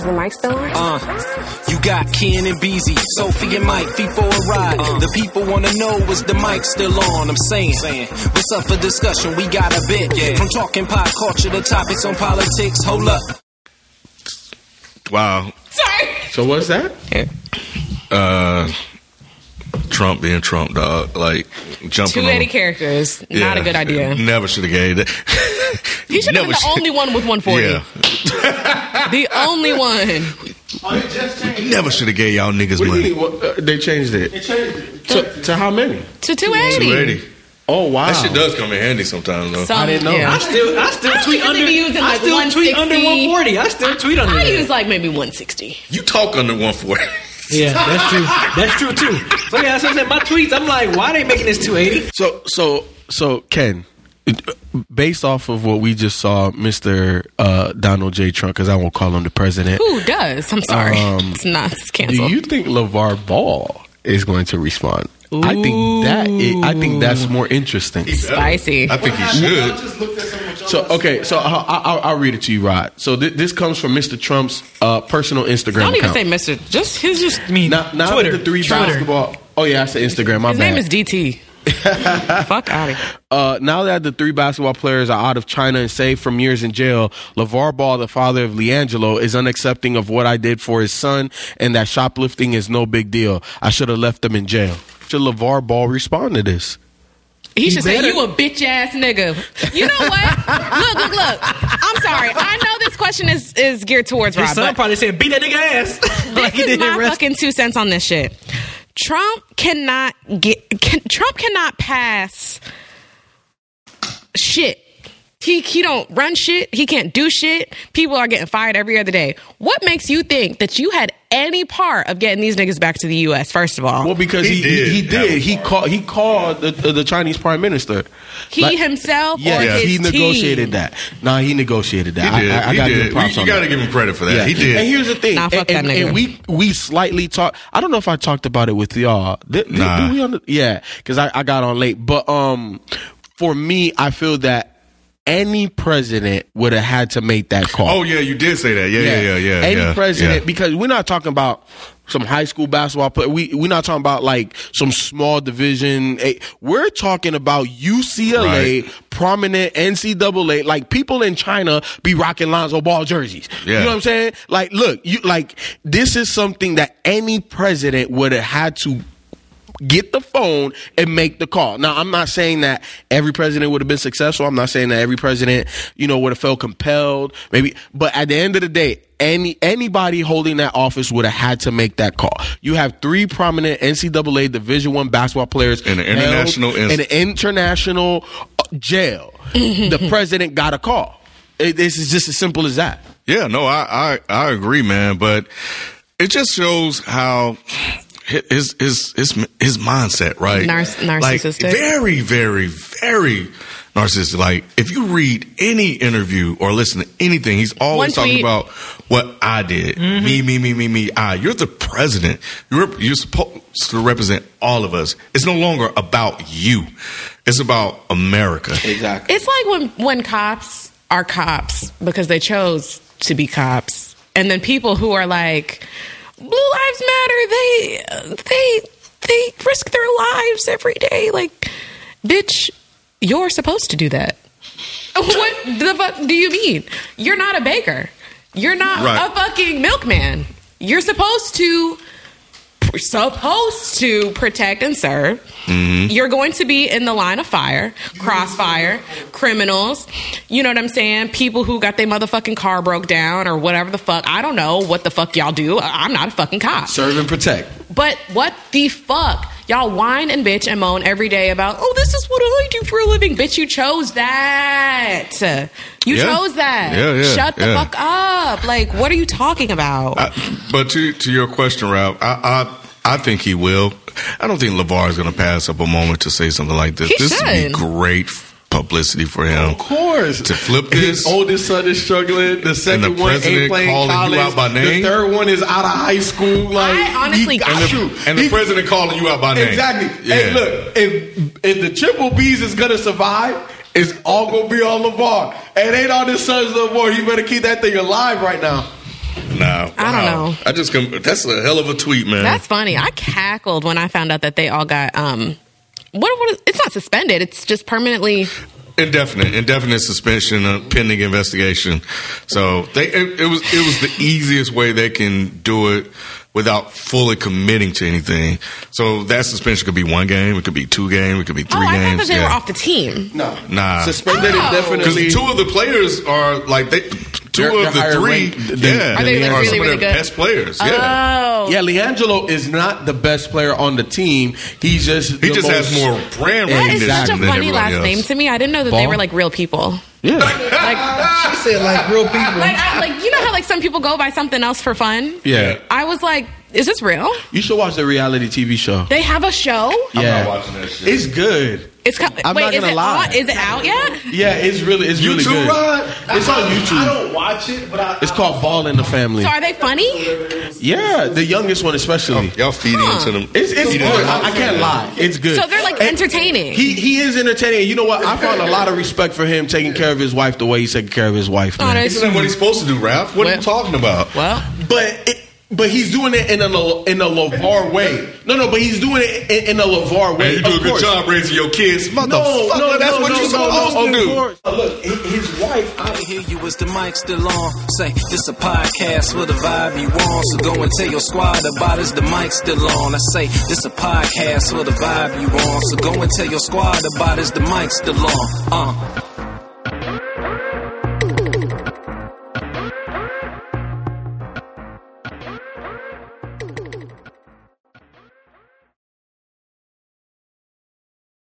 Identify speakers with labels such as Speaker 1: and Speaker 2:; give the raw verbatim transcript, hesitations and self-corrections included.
Speaker 1: the mic still on?
Speaker 2: Uh, you got Ken and Beezy, Sophie and Mike, feet for a ride. Uh, the people wanna know, is the mic still on? I'm saying, saying, what's up for discussion? We got a bit. Yeah. From talking pop culture to topics on politics. Hold up.
Speaker 3: Wow.
Speaker 4: Sorry.
Speaker 5: So what's that?
Speaker 3: Uh, Trump being Trump, dog. Like, jumping
Speaker 4: two eighty
Speaker 3: on.
Speaker 4: characters. Not
Speaker 3: Yeah,
Speaker 4: a good idea.
Speaker 3: Never should have gave that.
Speaker 4: He should have been the
Speaker 3: should-
Speaker 4: only one with one forty.
Speaker 3: Yeah.
Speaker 4: The only one.
Speaker 3: Never should have gave y'all niggas
Speaker 5: What do you
Speaker 3: money.
Speaker 5: mean? What, uh, they changed it.
Speaker 6: They changed it.
Speaker 5: To, to how many?
Speaker 4: To two eighty.
Speaker 3: two eighty.
Speaker 5: Oh, wow.
Speaker 3: That shit does come in handy sometimes, though.
Speaker 4: Some,
Speaker 5: I didn't know.
Speaker 4: yeah.
Speaker 6: I still, I still
Speaker 4: I
Speaker 6: tweet
Speaker 4: usually
Speaker 6: under.
Speaker 4: be using
Speaker 6: I
Speaker 4: like
Speaker 6: still tweet under
Speaker 4: one sixty.
Speaker 6: one forty. I still tweet under.
Speaker 4: I
Speaker 6: that.
Speaker 4: use like maybe one sixty.
Speaker 3: You talk under one forty.
Speaker 6: Yeah, that's true. That's true too. So yeah, so I said my tweets. I'm like, why they making this two eighty?
Speaker 5: So, so, so, Ken, based off of what we just saw, Mister Uh, Donald J. Trump, because I won't call him the president.
Speaker 4: Who does? I'm sorry.
Speaker 5: Um,
Speaker 4: it's not. It's
Speaker 5: Do
Speaker 4: canceled.
Speaker 5: you think LeVar Ball is going to respond? I think that is, I think that's more interesting.
Speaker 4: Spicy.
Speaker 3: I think he should.
Speaker 5: So okay, so I'll, I'll, I'll read it to you, Rod. So th- this comes from Mister Trump's uh, personal Instagram
Speaker 4: Don't even
Speaker 5: account.
Speaker 4: say Mister Just his. Just
Speaker 6: I mean,
Speaker 5: now, now
Speaker 6: Twitter.
Speaker 5: that the three
Speaker 6: Twitter.
Speaker 5: basketball. Oh yeah, I said Instagram. My
Speaker 4: his
Speaker 5: bad.
Speaker 4: name is D T. Fuck out of here.
Speaker 5: Uh, now that the three basketball players are out of China and saved from years in jail, LeVar Ball, the father of LiAngelo, is unaccepting of what I did for his son, and that shoplifting is no big deal. I should have left them in jail. Should LeVar Ball respond to this?
Speaker 4: He should say,
Speaker 6: better.
Speaker 4: you a bitch ass nigga. You know what? Look, look, look. I'm sorry. I know this question is, is geared towards
Speaker 6: His
Speaker 4: Rob,
Speaker 6: son
Speaker 4: but
Speaker 6: probably said, "Beat that nigga ass." like he
Speaker 4: this is
Speaker 6: did in
Speaker 4: my
Speaker 6: rest-
Speaker 4: fucking two cents on this shit. Trump cannot get. Can, Trump cannot pass shit. He he don't run shit. He can't do shit. People are getting fired every other day. What makes you think that you had any part of getting these niggas back to the U S? First of all,
Speaker 5: Well, because
Speaker 3: He
Speaker 5: he he,
Speaker 3: did
Speaker 5: he
Speaker 3: have
Speaker 5: did.
Speaker 3: a
Speaker 5: He
Speaker 3: part.
Speaker 5: called he called the, the, the Chinese prime minister.
Speaker 4: he
Speaker 5: Like-
Speaker 4: himself
Speaker 5: Yeah,
Speaker 4: or his
Speaker 5: he negotiated
Speaker 4: team?
Speaker 5: that. Nah, he negotiated that.
Speaker 3: He did.
Speaker 5: I, I, I
Speaker 3: he
Speaker 5: gotta
Speaker 3: did.
Speaker 5: give him props
Speaker 3: you
Speaker 5: on
Speaker 3: got to
Speaker 5: that.
Speaker 3: give him credit for that.
Speaker 5: Yeah.
Speaker 3: He did.
Speaker 5: And here's the thing.
Speaker 4: Nah, fuck
Speaker 5: and,
Speaker 4: that
Speaker 5: and,
Speaker 4: nigga.
Speaker 5: and we we slightly talked. I don't know if I talked about it with y'all. Did, did-
Speaker 3: Nah.
Speaker 5: did we under, yeah, because I, I got on late. But um, for me, I feel that any president would have had to make that call.
Speaker 3: Oh yeah, you did say that. Yeah, yeah, yeah, yeah.
Speaker 5: Any
Speaker 3: yeah,
Speaker 5: president,
Speaker 3: yeah.
Speaker 5: because we're not talking about some high school basketball player. We we're not talking about like some small division. A, we're talking about U C L A,
Speaker 3: Right.
Speaker 5: prominent N C double A. Like people in China be rocking Lonzo Ball jerseys.
Speaker 3: Yeah.
Speaker 5: You know what I'm saying? Like, look, you like this is something that any president would have had to get the phone and make the call. Now, I'm not saying that every president would have been successful. I'm not saying that every president, you know, would have felt compelled. Maybe, but at the end of the day, any anybody holding that office would have had to make that call. You have three prominent N C double A Division One basketball players
Speaker 3: In an international
Speaker 5: held in
Speaker 3: inst-
Speaker 5: an international uh, jail. The president got a call. It, this is just as simple as that.
Speaker 3: Yeah, no, I, I, I agree, man. But it just shows how his his his his mindset, right?
Speaker 4: Nar- narcissistic.
Speaker 3: Like, very, very, very narcissistic. Like, if you read any interview or listen to anything, he's always
Speaker 4: One
Speaker 3: talking
Speaker 4: tweet.
Speaker 3: about what I did. Me, me, me, me, me, I. You're the president. You're you're supposed to represent all of us. It's no longer about you. It's about America.
Speaker 5: Exactly.
Speaker 4: It's like when when cops are cops because they chose to be cops, and then people who are like, Blue Lives Matter, they they they risk their lives every day. Like, bitch, you're supposed to do that. What the fuck do you mean? You're not a baker. You're not
Speaker 3: Right.
Speaker 4: a fucking milkman. You're supposed to supposed to protect and serve.
Speaker 3: Mm-hmm.
Speaker 4: You're going to be in the line of fire, crossfire, criminals, you know what I'm saying? People who got their motherfucking car broke down or whatever the fuck. I don't know what the fuck y'all do. I'm not a fucking cop.
Speaker 5: Serve and protect.
Speaker 4: But what the fuck? Y'all whine and bitch and moan every day about, oh, this is what I do for a living. Bitch, you chose that. You
Speaker 3: Yeah.
Speaker 4: chose that.
Speaker 3: Yeah, yeah,
Speaker 4: Shut the
Speaker 3: yeah.
Speaker 4: fuck up. Like, what are you talking about?
Speaker 3: I, but to to your question, Ralph, I, I I think he will. I don't think LeVar is going to pass up a moment to say something like this.
Speaker 4: He
Speaker 3: this would be
Speaker 4: should.
Speaker 3: great publicity for him.
Speaker 5: Of course.
Speaker 3: To flip
Speaker 5: His
Speaker 3: this.
Speaker 5: oldest son is struggling. The second
Speaker 3: the
Speaker 5: one
Speaker 3: president
Speaker 5: ain't playing
Speaker 3: calling you
Speaker 5: college.
Speaker 3: out by name?
Speaker 5: The third one is out of high school. Like,
Speaker 4: I honestly-
Speaker 5: he got
Speaker 3: And the,
Speaker 5: you.
Speaker 3: and the
Speaker 5: He-
Speaker 3: president calling you out by name.
Speaker 5: Exactly.
Speaker 3: Yeah.
Speaker 5: Hey, look, if if the Triple B's is gonna survive, it's all gonna be on LeVar. And it ain't on his sons no more. He better keep that thing alive right now.
Speaker 3: Nah,
Speaker 4: I don't
Speaker 3: wow.
Speaker 4: know.
Speaker 3: I just come. That's a hell of a tweet, man.
Speaker 4: That's funny. I cackled when I found out that they all got um. What? What? It's not suspended. It's just permanently.
Speaker 3: Indefinite, indefinite suspension, uh, pending investigation. So they, it, it was, it was the easiest way they can do it without fully committing to anything. So that suspension could be one game, it could be two games, it could be three
Speaker 4: oh, I
Speaker 3: games.
Speaker 4: thought that they
Speaker 3: yeah.
Speaker 4: were off the team.
Speaker 5: No,
Speaker 3: Nah,
Speaker 5: suspended
Speaker 4: Oh.
Speaker 5: indefinitely.
Speaker 3: because two of the players are like they. Two
Speaker 5: They're-
Speaker 3: of
Speaker 5: they're
Speaker 3: the
Speaker 5: higher
Speaker 3: three,
Speaker 5: ranked than-
Speaker 3: yeah,
Speaker 4: Are they
Speaker 3: are
Speaker 4: really,
Speaker 3: some
Speaker 4: really
Speaker 3: of their
Speaker 4: good?
Speaker 3: best players. Yeah,
Speaker 4: Oh.
Speaker 5: Yeah, LiAngelo is not the best player on the team. He's just
Speaker 3: he
Speaker 5: the
Speaker 3: just has
Speaker 5: most-
Speaker 3: more brand
Speaker 4: That
Speaker 3: recognition
Speaker 4: is such a
Speaker 3: than
Speaker 4: funny
Speaker 3: everybody
Speaker 4: last
Speaker 3: else.
Speaker 4: name to me. I didn't know that they
Speaker 5: Ball?
Speaker 4: were like real people.
Speaker 5: Yeah,
Speaker 4: Like,
Speaker 6: She said like real people.
Speaker 4: like, I, like you know how like some people go by something else for fun.
Speaker 5: yeah.
Speaker 4: I was like, is this real?
Speaker 5: You should watch the reality T V show.
Speaker 4: They have a show.
Speaker 3: I'm
Speaker 5: Yeah,
Speaker 3: not watching that shit.
Speaker 5: it's good.
Speaker 4: It's co-
Speaker 5: I'm
Speaker 4: wait,
Speaker 5: not
Speaker 4: is
Speaker 5: gonna
Speaker 4: it
Speaker 5: lie.
Speaker 4: on? Is it out yet?
Speaker 5: Yeah, it's really, it's really
Speaker 3: YouTube,
Speaker 5: good.
Speaker 3: Rod?
Speaker 5: It's on YouTube.
Speaker 1: I don't watch it, but I,
Speaker 5: It's called Ball in the Family.
Speaker 4: So are they funny?
Speaker 5: Yeah, the youngest one especially.
Speaker 3: Y'all feeding
Speaker 4: Huh.
Speaker 3: into them.
Speaker 5: It's, it's good.
Speaker 3: feeding into
Speaker 5: I, I can't lie. It's good.
Speaker 4: So they're like
Speaker 5: And
Speaker 4: entertaining.
Speaker 5: He he is entertaining. You know what? I found a lot of respect for him taking care of his wife the way he's taking care of his wife.
Speaker 4: Oh,
Speaker 5: Man.
Speaker 4: that's-
Speaker 3: Isn't that what he's supposed to do, Ralph? What are you
Speaker 4: Well-
Speaker 3: talking about?
Speaker 4: well,
Speaker 5: But it, but he's doing it in a in a LeVar way. No, no, but he's doing it in, in a LeVar way.
Speaker 3: Man, you do
Speaker 5: Of
Speaker 3: a good
Speaker 5: course.
Speaker 3: job raising your kids. Motherfucker,
Speaker 5: No, no,
Speaker 3: that's
Speaker 5: no,
Speaker 3: what
Speaker 5: no,
Speaker 3: you're
Speaker 5: no,
Speaker 3: supposed
Speaker 5: no,
Speaker 3: to do.
Speaker 5: of course. Uh, Look, his, his wife.
Speaker 2: I can hear you, is the mic still on? Say, this a podcast with a vibe you want. So go and tell your squad about is the mic still on. I say, this a podcast with a vibe you want. So go and tell your squad about is the mic still on. Uh.